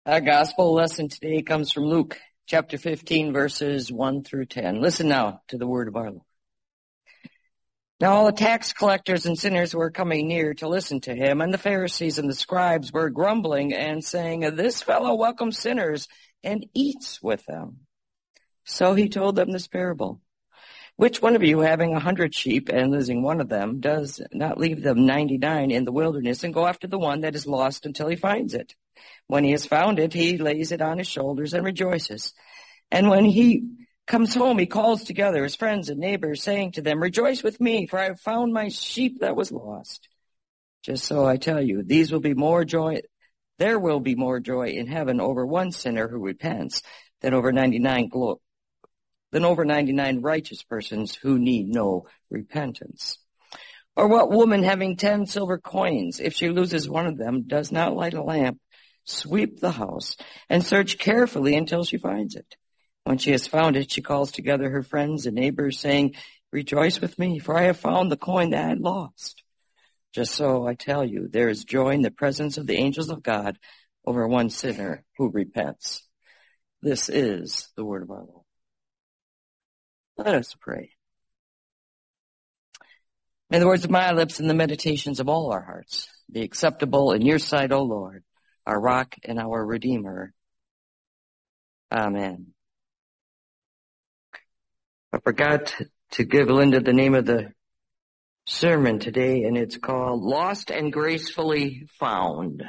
Our gospel lesson today comes from Luke chapter 15, verses 1 through 10. Listen now to the word of our Lord. Now all the tax collectors and sinners were coming near to listen to him, and the Pharisees and the scribes were grumbling and saying, "This fellow welcomes sinners and eats with them." So he told them this parable. Which one of you, having 100 sheep and losing one of them, does not leave them 99 in the wilderness and go after the one that is lost until he finds it? When he has found it, he lays it on his shoulders and rejoices. And when he comes home, he calls together his friends and neighbors, saying to them, "Rejoice with me, for I have found my sheep that was lost." Just so I tell you, there will be more joy in heaven over one sinner who repents than over 99 righteous persons who need no repentance. Or what woman having 10 silver coins, if she loses one of them, does not light a lamp, sweep the house, and search carefully until she finds it? When she has found it, she calls together her friends and neighbors, saying, "Rejoice with me, for I have found the coin that I had lost." Just so I tell you, there is joy in the presence of the angels of God over one sinner who repents. This is the word of our Lord. Let us pray. May the words of my lips and the meditations of all our hearts be acceptable in your sight, O Lord, our rock and our Redeemer. Amen. I forgot to give Linda the name of the sermon today, and it's called Lost and Gracefully Found.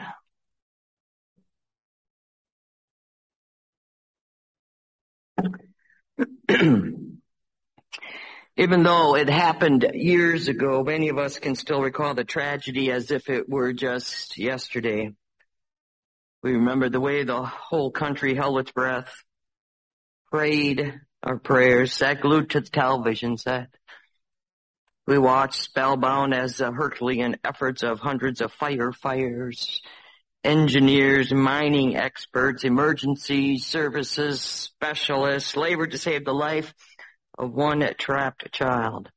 Even though it happened years ago, many of us can still recall the tragedy as if it were just yesterday. We remember the way the whole country held its breath, prayed our prayers, sat glued to the television set. We watched spellbound as the Herculean efforts of hundreds of firefighters, engineers, mining experts, emergency services specialists labored to save the life of one trapped child.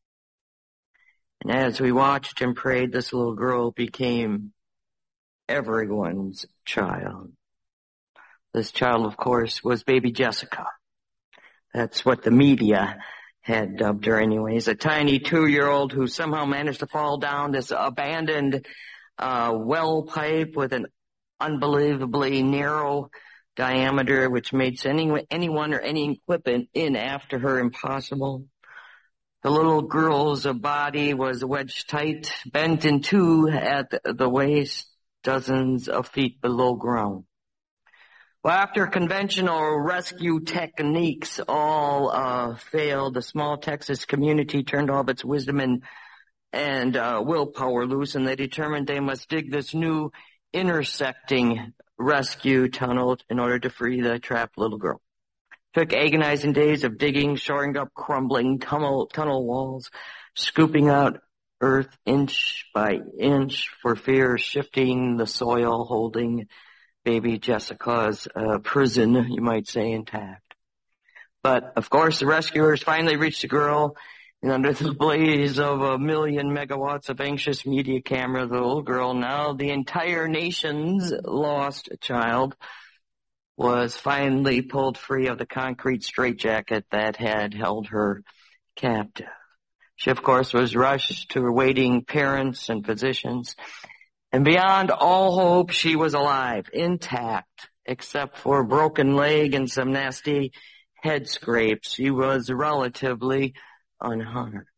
And as we watched and prayed, this little girl became everyone's child. This child, of course, was baby Jessica. That's what the media had dubbed her anyways. A tiny 2-year-old who somehow managed to fall down this abandoned well pipe with an unbelievably narrow diameter, which made sending anyone or any equipment in after her impossible. The little girl's body was wedged tight, bent in two at the waist, dozens of feet below ground. Well, after conventional rescue techniques all failed, the small Texas community turned all of its wisdom and willpower loose, and they determined they must dig this new intersecting rescue tunnel in order to free the trapped little girl. Took agonizing days of digging, shoring up crumbling tunnel walls, scooping out earth inch by inch for fear of shifting the soil, holding baby Jessica's prison, you might say, intact. But, of course, the rescuers finally reached the girl, and under the blaze of 1,000,000 megawatts of anxious media camera, the little girl, now the entire nation's lost child, was finally pulled free of the concrete straitjacket that had held her captive. She, of course, was rushed to her waiting parents and physicians, and beyond all hope, she was alive, intact, except for a broken leg and some nasty head scrapes. She was relatively unharmed.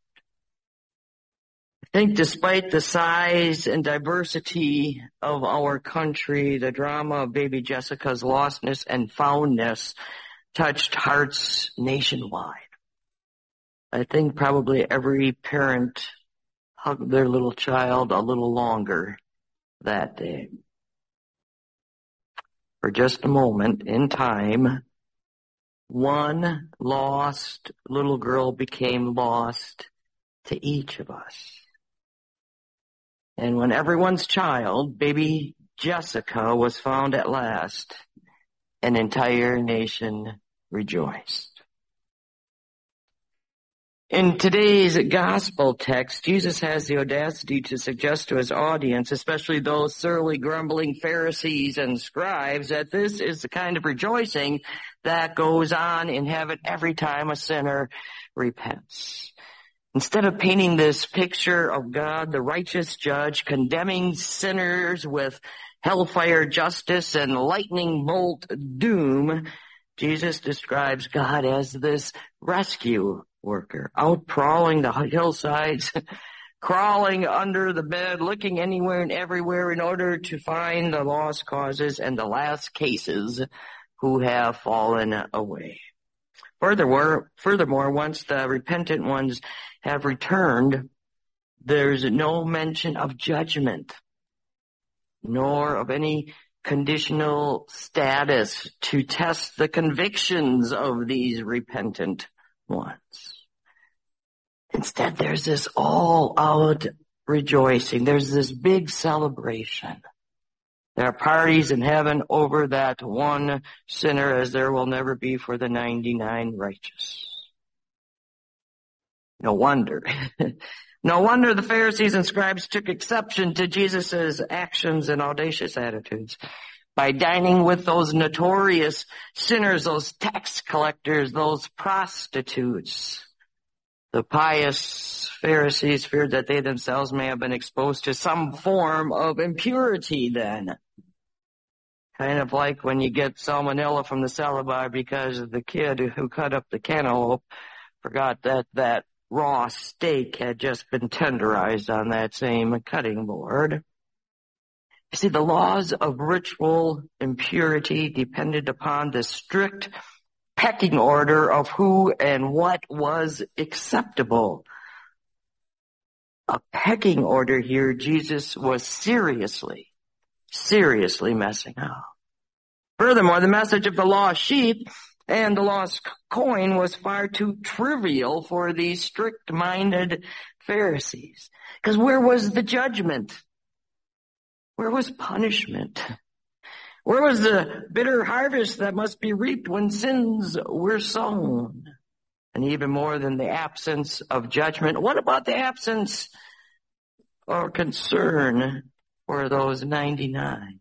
I think despite the size and diversity of our country, the drama of baby Jessica's lostness and foundness touched hearts nationwide. I think probably every parent hugged their little child a little longer that day. For just a moment in time, one lost little girl became lost to each of us. And when everyone's child, baby Jessica, was found at last, an entire nation rejoiced. In today's gospel text, Jesus has the audacity to suggest to his audience, especially those surly, grumbling Pharisees and scribes, that this is the kind of rejoicing that goes on in heaven every time a sinner repents. Instead of painting this picture of God, the righteous judge, condemning sinners with hellfire justice and lightning bolt doom, Jesus describes God as this rescue worker, out prowling the hillsides, crawling under the bed, looking anywhere and everywhere in order to find the lost causes and the last cases who have fallen away. Furthermore, once the repentant ones have returned, there's no mention of judgment, nor of any conditional status to test the convictions of these repentant ones. Instead, there's this all-out rejoicing. There's this big celebration. There are parties in heaven over that one sinner, as there will never be for the 99 righteous. No wonder. No wonder the Pharisees and scribes took exception to Jesus' actions and audacious attitudes. By dining with those notorious sinners, those tax collectors, those prostitutes, the pious Pharisees feared that they themselves may have been exposed to some form of impurity then. Kind of like when you get salmonella from the salad bar because the kid who cut up the cantaloupe forgot that raw steak had just been tenderized on that same cutting board. You see, the laws of ritual impurity depended upon the strict pecking order of who and what was acceptable. A pecking order here Jesus was seriously messing up. Furthermore, the message of the lost sheep and the lost coin was far too trivial for these strict-minded Pharisees. Because where was the judgment? Where was punishment? Where was the bitter harvest that must be reaped when sins were sown? And even more than the absence of judgment, what about the absence or concern for those 99?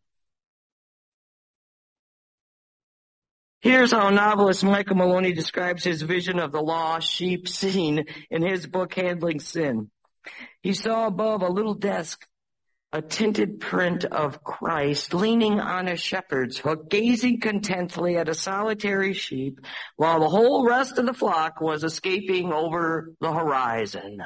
Here's how novelist Michael Maloney describes his vision of the lost sheep scene in his book, Handling Sin. He saw above a little desk a tinted print of Christ leaning on a shepherd's hook, gazing contently at a solitary sheep, while the whole rest of the flock was escaping over the horizon.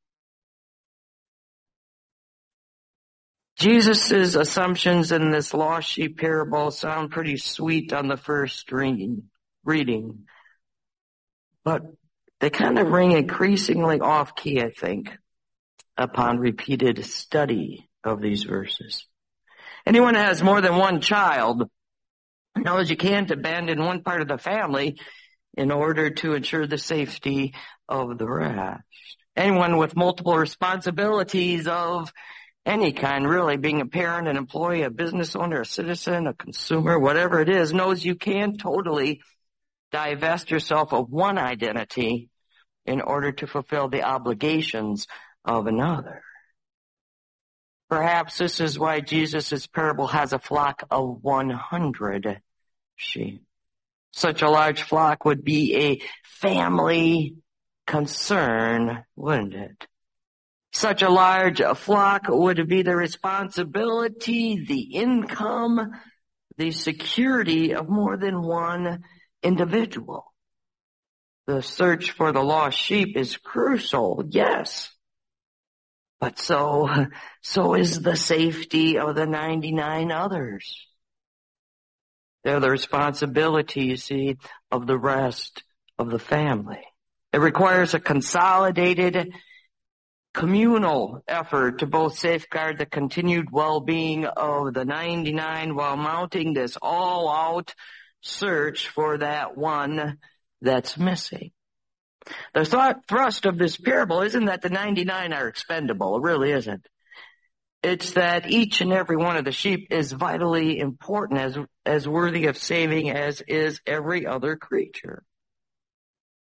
Jesus' assumptions in this lost sheep parable sound pretty sweet on the first reading, but they kind of ring increasingly off-key, I think, upon repeated study of these verses. Anyone who has more than one child knows you can't abandon one part of the family in order to ensure the safety of the rest. Anyone with multiple responsibilities of any kind, really, being a parent, an employee, a business owner, a citizen, a consumer, whatever it is, knows you can't totally divest yourself of one identity in order to fulfill the obligations of another. Perhaps this is why Jesus' parable has a flock of 100 sheep. Such a large flock would be a family concern, wouldn't it? Such a large flock would be the responsibility, the income, the security of more than one individual. The search for the lost sheep is crucial, yes. But so is the safety of the 99 others. They're the responsibility, you see, of the rest of the family. It requires a consolidated communal effort to both safeguard the continued well-being of the 99 while mounting this all-out search for that one that's missing. The thrust of this parable isn't that the 99 are expendable. It really isn't. It's that each and every one of the sheep is vitally important, as worthy of saving as is every other creature.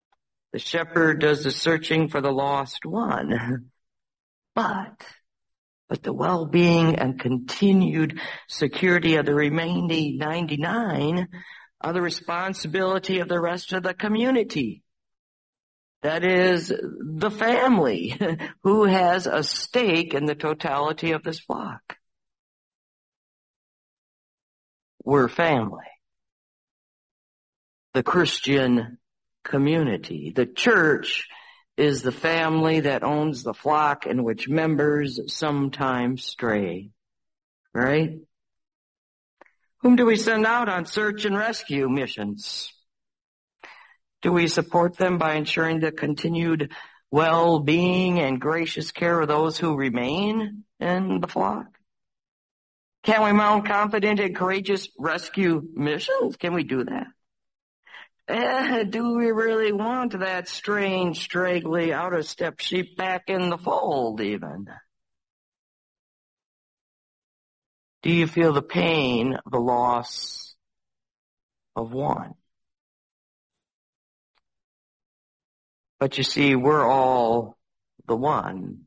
The shepherd does the searching for the lost one. But the well-being and continued security of the remaining 99 are the responsibility of the rest of the community. That is, the family who has a stake in the totality of this flock. We're family. The Christian community. The church is the family that owns the flock in which members sometimes stray. Right? Whom do we send out on search and rescue missions? Do we support them by ensuring the continued well-being and gracious care of those who remain in the flock? Can we mount confident and courageous rescue missions? Can we do that? Do we really want that strange, straggly, out-of-step sheep back in the fold even? Do you feel the pain of the loss of one? But you see, we're all the one.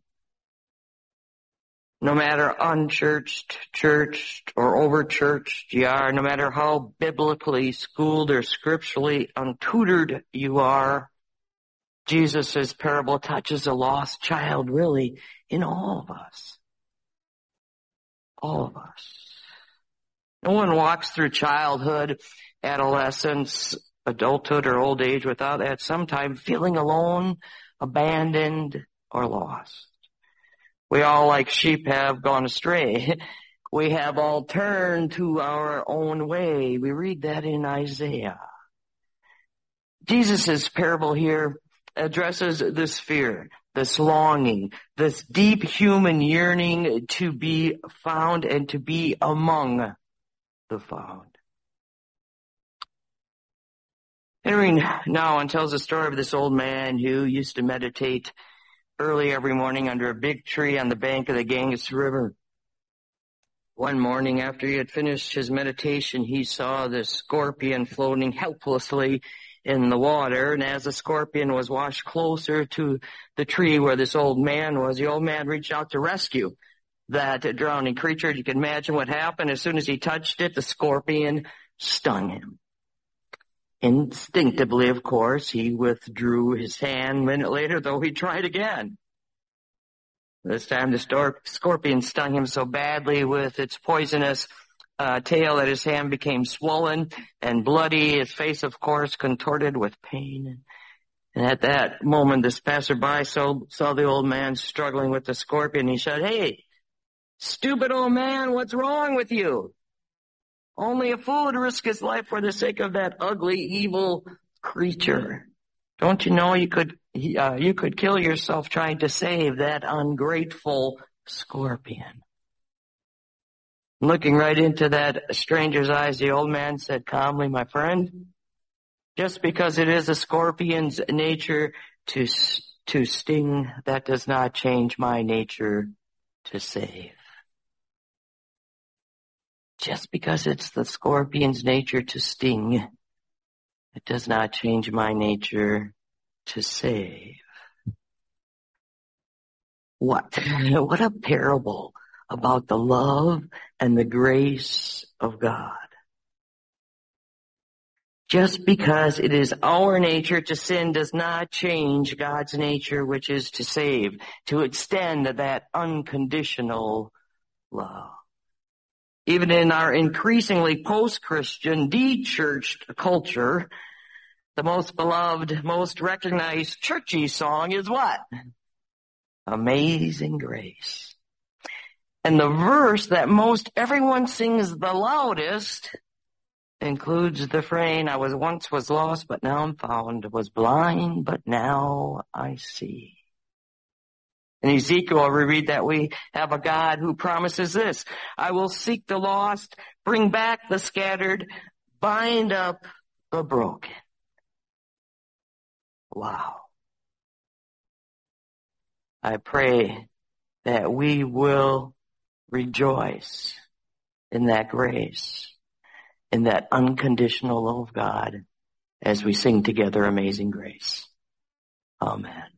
No matter unchurched, churched, or overchurched you are, no matter how biblically schooled or scripturally untutored you are, Jesus' parable touches a lost child really in all of us. All of us. No one walks through childhood, adolescence, adulthood, or old age without at some time feeling alone, abandoned, or lost. We all, like sheep, have gone astray. We have all turned to our own way. We read that in Isaiah. Jesus' parable here addresses this fear, this longing, this deep human yearning to be found and to be among the found. Henry Nouwen tells the story of this old man who used to meditate early every morning under a big tree on the bank of the Ganges River. One morning after he had finished his meditation, he saw this scorpion floating helplessly in the water, and as the scorpion was washed closer to the tree where this old man was, the old man reached out to rescue that drowning creature. You can imagine what happened. As soon as he touched it, the scorpion stung him. Instinctively, of course, he withdrew his hand. A minute later, though, he tried again. This time the scorpion stung him so badly with its poisonous tail that his hand became swollen and bloody, his face, of course, contorted with pain. And at that moment, this passerby saw the old man struggling with the scorpion. He said, "Hey, stupid old man, what's wrong with you? Only a fool would risk his life for the sake of that ugly, evil creature. Don't you know you could kill yourself trying to save that ungrateful scorpion?" Looking right into that stranger's eyes, the old man said calmly, "My friend, just because it is a scorpion's nature to sting, that does not change my nature to save." Just because it's the scorpion's nature to sting, it does not change my nature to save. What a parable about the love and the grace of God. Just because it is our nature to sin does not change God's nature, which is to save, to extend that unconditional love. Even in our increasingly post-Christian, de-churched culture, the most beloved, most recognized churchy song is what? Amazing Grace. And the verse that most everyone sings the loudest includes the refrain, "I once was lost, but now I'm found, was blind, but now I see." In Ezekiel, we read that we have a God who promises this: "I will seek the lost, bring back the scattered, bind up the broken." Wow. I pray that we will rejoice in that grace, in that unconditional love of God, as we sing together Amazing Grace. Amen.